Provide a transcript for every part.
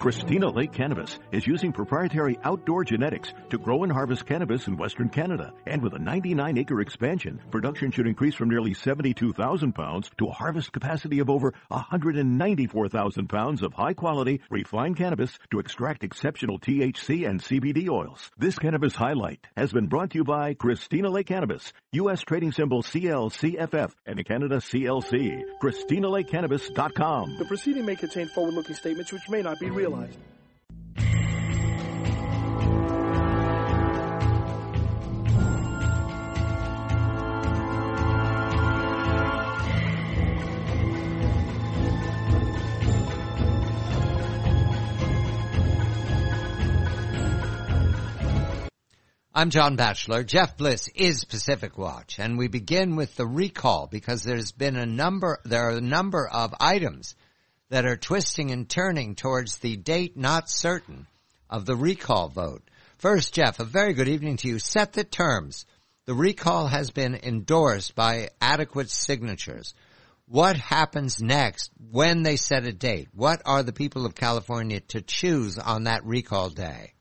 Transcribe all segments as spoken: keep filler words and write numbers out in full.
Christina Lake Cannabis is using proprietary outdoor genetics to grow and harvest cannabis in Western Canada. And with a ninety-nine acre expansion, production should increase from nearly seventy-two thousand pounds to a harvest capacity of over one hundred ninety-four thousand pounds of high-quality, refined cannabis to extract exceptional T H C and C B D oils. This cannabis highlight has been brought to you by Christina Lake Cannabis, U S trading symbol C L C F F, and in Canada C L C. Christina Lake Cannabis dot com. The proceeding may contain forward-looking statements which may not be realized. I'm John Batchelor. Jeff Bliss is Pacific Watch, and we begin with the recall because there's been a number, there are a number of items that are twisting and turning towards the date not certain of the recall vote. First, Jeff, a very good evening to you. Set the terms. The recall has been endorsed by adequate signatures. What happens next when they set a date? What are the people of California to choose on that recall day?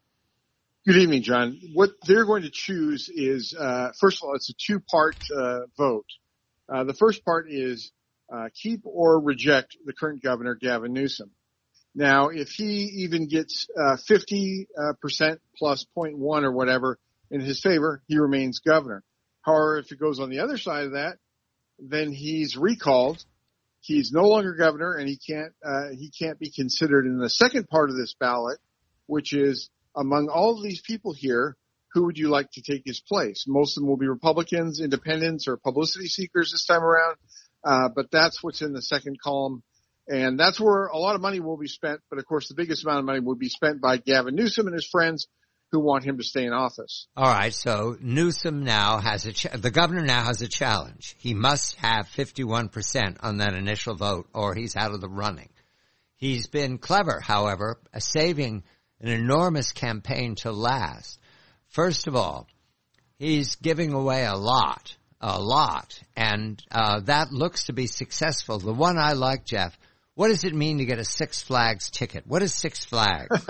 Good evening, John. What they're going to choose is, uh, first of all, it's a two-part uh, vote. Uh, the first part is uh, keep or reject the current governor, Gavin Newsom. Now, if he even gets uh, fifty percent plus zero point one or whatever in his favor, he remains governor. However, if it goes on the other side of that, then he's recalled. He's no longer governor, and he can't uh, he can't be considered in the second part of this ballot, which is among all of these people here, who would you like to take his place? Most of them will be Republicans, independents, or publicity seekers this time around. Uh, but that's what's in the second column. And that's where a lot of money will be spent. But of course, the biggest amount of money will be spent by Gavin Newsom and his friends who want him to stay in office. All right. So Newsom now has a, ch- the governor now has a challenge. He must have fifty-one percent on that initial vote or he's out of the running. He's been clever, however, saving an enormous campaign to last. First of all, he's giving away a lot, a lot, and uh, that looks to be successful. The one I like, Jeff, what does it mean to get a Six Flags ticket? What is Six Flags?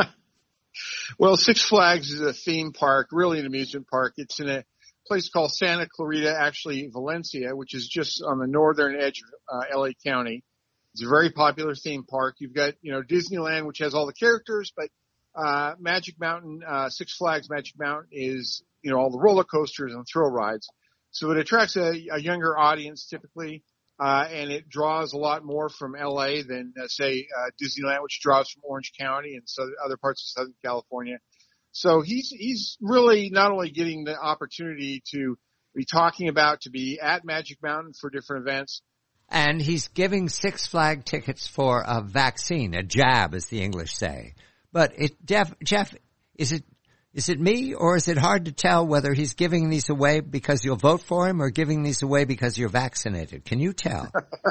Well, Six Flags is a theme park, really an amusement park. It's in a place called Santa Clarita, actually Valencia, which is just on the northern edge of uh, L A County. It's a very popular theme park. You've got, you know, Disneyland, which has all the characters, but Uh, Magic Mountain, uh, Six Flags Magic Mountain is, you know, all the roller coasters and thrill rides. So it attracts a, a younger audience typically, uh, and it draws a lot more from L A than, uh, say, uh, Disneyland, which draws from Orange County and so other parts of Southern California. So he's, he's really not only getting the opportunity to be talking about, to be at Magic Mountain for different events. And he's giving Six Flag tickets for a vaccine, a jab, as the English say. But it, Jeff, Jeff, is it is it me or is it hard to tell whether he's giving these away because you'll vote for him or giving these away because you're vaccinated? Can you tell?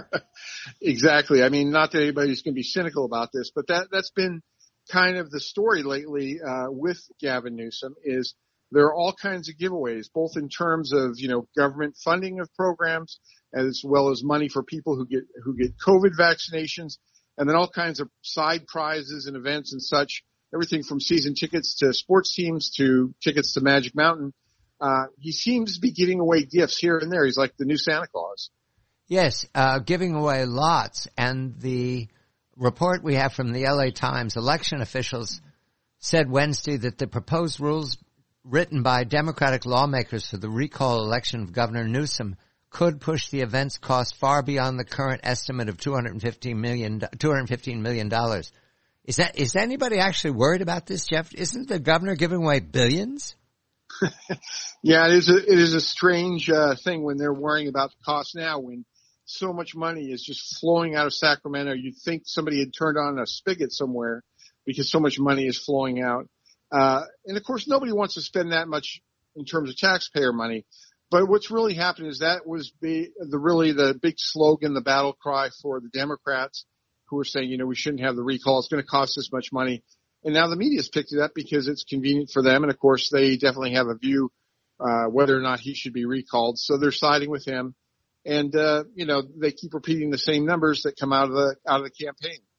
Exactly. I mean, not that anybody's going to be cynical about this, but that that's been kind of the story lately uh, with Gavin Newsom is there are all kinds of giveaways, both in terms of, you know, government funding of programs as well as money for people who get who get COVID vaccinations. And then all kinds of side prizes and events and such, everything from season tickets to sports teams to tickets to Magic Mountain. Uh, he seems to be giving away gifts here and there. He's like the new Santa Claus. Yes, uh, giving away lots. And the report we have from the L A Times, election officials said Wednesday that the proposed rules written by Democratic lawmakers for the recall election of Governor Newsom could push the event's cost far beyond the current estimate of two hundred fifteen million dollars, two hundred fifteen million dollars. Is that, is anybody actually worried about this, Jeff? Isn't the governor giving away billions? Yeah, it is a, it is a strange uh, thing when they're worrying about the cost now when so much money is just flowing out of Sacramento. You'd think somebody had turned on a spigot somewhere because so much money is flowing out. Uh, and of course, nobody wants to spend that much in terms of taxpayer money. But what's really happened is that was the, the really the big slogan, the battle cry for the Democrats who were saying, you know, we shouldn't have the recall. It's going to cost us much money. And now the media's picked it up because it's convenient for them. And of course, they definitely have a view, uh, whether or not he should be recalled. So they're siding with him. And, uh, you know, they keep repeating the same numbers that come out of the, out of the campaign.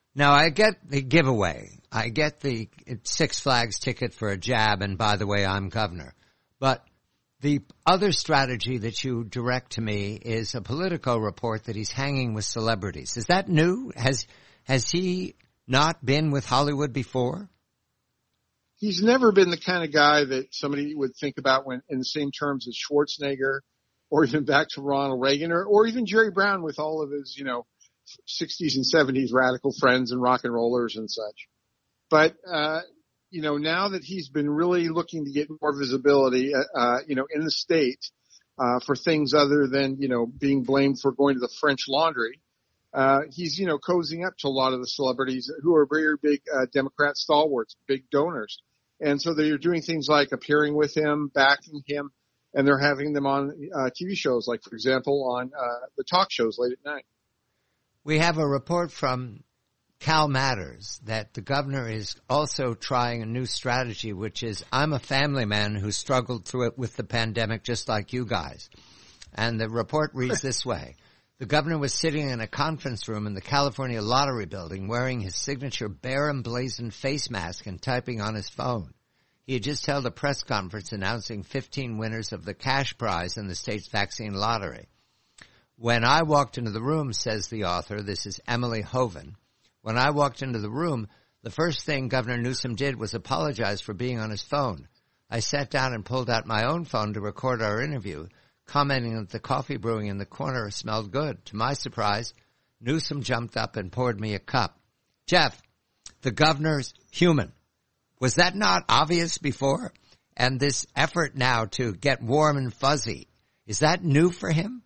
Now, I get the giveaway. I get the Six Flags ticket for a jab, and by the way, I'm governor. But the other strategy that you direct to me is a Politico report that he's hanging with celebrities. Is that new? Has has he not been with Hollywood before? He's never been the kind of guy that somebody would think about when in the same terms as Schwarzenegger, or even back to Ronald Reagan, or, or even Jerry Brown with all of his, you know, sixties and seventies radical friends and rock and rollers and such. But, uh, you know, now that he's been really looking to get more visibility, uh, you know, in the state, uh, for things other than, you know, being blamed for going to the French Laundry, uh, he's, you know, cozying up to a lot of the celebrities who are very big, uh, Democrat stalwarts, big donors. And so they're doing things like appearing with him, backing him, and they're having them on, uh, T V shows, like, for example, on, uh, the talk shows late at night. We have a report from Cal Matters that the governor is also trying a new strategy, which is, I'm a family man who struggled through it with the pandemic just like you guys. And the report reads this way. The governor was sitting in a conference room in the California Lottery building wearing his signature bare emblazoned face mask and typing on his phone. He had just held a press conference announcing fifteen winners of the cash prize in the state's vaccine lottery. When I walked into the room, says the author, this is Emily Hoven, when I walked into the room, the first thing Governor Newsom did was apologize for being on his phone. I sat down and pulled out my own phone to record our interview, commenting that the coffee brewing in the corner smelled good. To my surprise, Newsom jumped up and poured me a cup. Jeff, the governor's human. Was that not obvious before? And this effort now to get warm and fuzzy, is that new for him?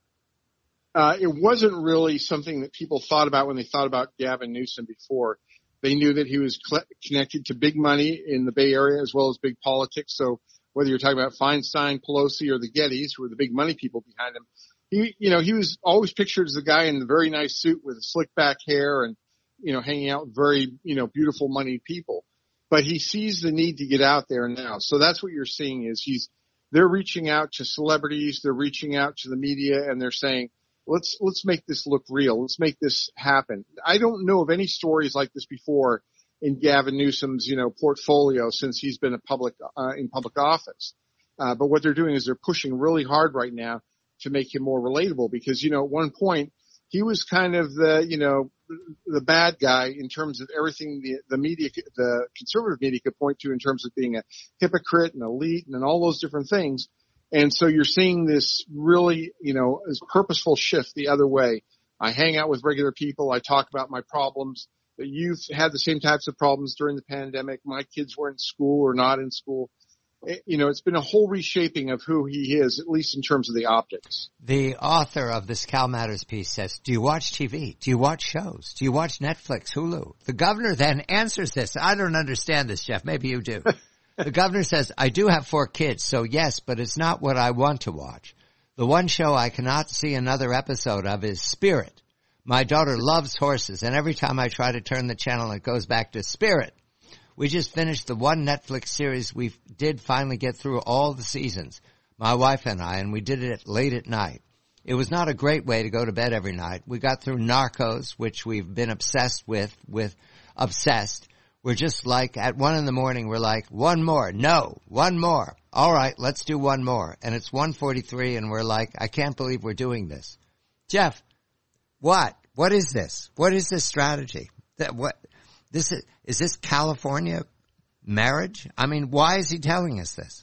Uh, it wasn't really something that people thought about when they thought about Gavin Newsom before. They knew that he was cl- connected to big money in the Bay Area as well as big politics. So whether you're talking about Feinstein, Pelosi, or the Gettys, who were the big money people behind him, he, you know, he was always pictured as a guy in a very nice suit with slick back hair and, you know, hanging out with very, you know, beautiful moneyed people. But he sees the need to get out there now. So that's what you're seeing is he's, they're reaching out to celebrities, they're reaching out to the media, and they're saying, Let's, let's make this look real. Let's make this happen. I don't know of any stories like this before in Gavin Newsom's, you know, portfolio since he's been a public, uh, in public office. Uh, but what they're doing is they're pushing really hard right now to make him more relatable because, you know, at one point he was kind of the, you know, the bad guy in terms of everything the, the media, the conservative media could point to in terms of being a hypocrite and elite and all those different things. And so you're seeing this really, you know, this purposeful shift the other way. I hang out with regular people. I talk about my problems. The youth had the same types of problems during the pandemic. My kids were in school or not in school. It, you know, it's been a whole reshaping of who he is, at least in terms of the optics. The author of this Cal Matters piece says, do you watch T V? Do you watch shows? Do you watch Netflix, Hulu? The governor then answers this. I don't understand this, Jeff. Maybe you do. The governor says, I do have four kids, so yes, but it's not what I want to watch. The one show I cannot see another episode of is Spirit. My daughter loves horses, and every time I try to turn the channel, it goes back to Spirit. We just finished the one Netflix series we did finally get through all the seasons, my wife and I, and we did it late at night. It was not a great way to go to bed every night. We got through Narcos, which we've been obsessed with, with obsessed. We're just like, at one in the morning, we're like, one more. No, one more. All right, let's do one more. And it's one forty-three, and we're like, I can't believe we're doing this. Jeff, what? What is this? What is this strategy? That what? This is, is this California marriage? I mean, why is he telling us this?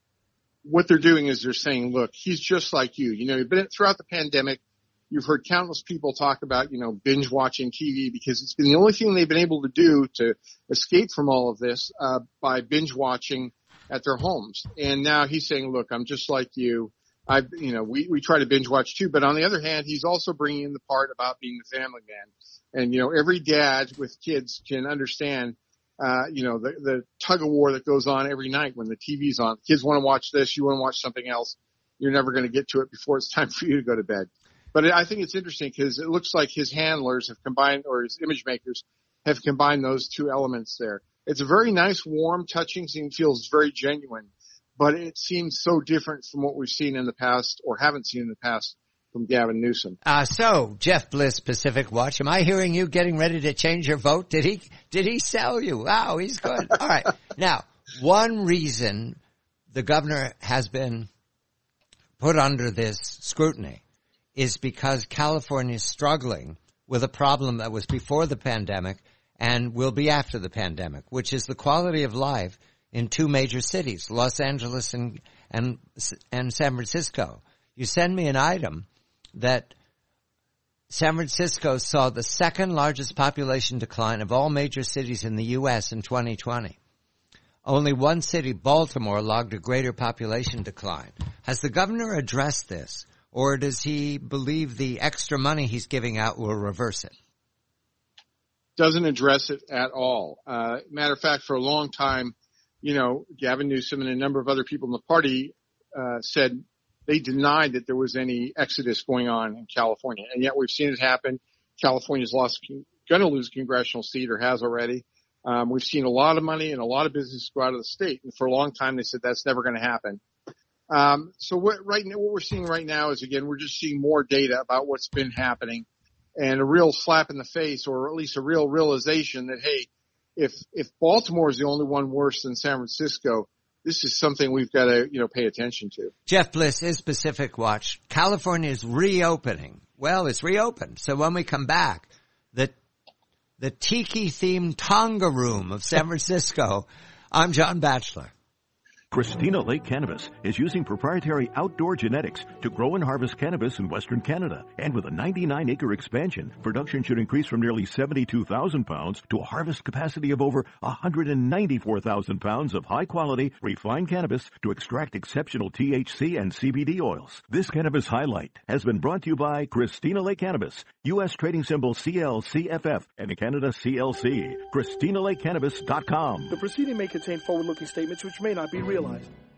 What they're doing is they're saying, look, he's just like you. You know, you've been throughout the pandemic. You've heard countless people talk about, you know, binge watching T V because it's been the only thing they've been able to do to escape from all of this, uh, by binge watching at their homes. And now he's saying, look, I'm just like you. I, you know, we, we try to binge watch too, but on the other hand, he's also bringing in the part about being the family man. And, you know, every dad with kids can understand, uh, you know, the, the tug of war that goes on every night when the T V's on. Kids want to watch this. You want to watch something else. You're never going to get to it before it's time for you to go to bed. But I think it's interesting because it looks like his handlers have combined, or his image makers have combined those two elements there. It's a very nice, warm, touching scene, feels very genuine, but it seems so different from what we've seen in the past or haven't seen in the past from Gavin Newsom. Uh, so, Jeff Bliss, Pacific Watch, am I hearing you getting ready to change your vote? Did he, did he sell you? Wow, he's good. All right. Now, one reason the governor has been put under this scrutiny is because California is struggling with a problem that was before the pandemic and will be after the pandemic, which is the quality of life in two major cities, Los Angeles and, and, and San Francisco. You send me an item that San Francisco saw the second largest population decline of all major cities in the U S in twenty twenty. Only one city, Baltimore, logged a greater population decline. Has the governor addressed this, or does he believe the extra money he's giving out will reverse it? Doesn't address it at all. Uh, matter of fact, for a long time, you know, Gavin Newsom and a number of other people in the party uh, said they denied that there was any exodus going on in California, and yet we've seen it happen. California's lost, going to lose a congressional seat, or has already. Um, we've seen a lot of money and a lot of business go out of the state, and for a long time they said that's never going to happen. Um, so what right now, what we're seeing right now is, again, we're just seeing more data about what's been happening, and a real slap in the face, or at least a real realization that, hey, if if Baltimore is the only one worse than San Francisco, this is something we've got to, you know, pay attention to. Jeff Bliss is Pacific Watch. California is reopening. Well, it's reopened. So when we come back, the the tiki-themed Tonga Room of San Francisco, I'm John Batchelor. Christina Lake Cannabis is using proprietary outdoor genetics to grow and harvest cannabis in Western Canada. And with a ninety-nine acre expansion, production should increase from nearly seventy-two thousand pounds to a harvest capacity of over one hundred ninety-four thousand pounds of high-quality, refined cannabis to extract exceptional T H C and C B D oils. This cannabis highlight has been brought to you by Christina Lake Cannabis, U S trading symbol C L C F F, and in Canada C L C. Christina Lake Cannabis dot com. The proceeding may contain forward-looking statements which may not be realized.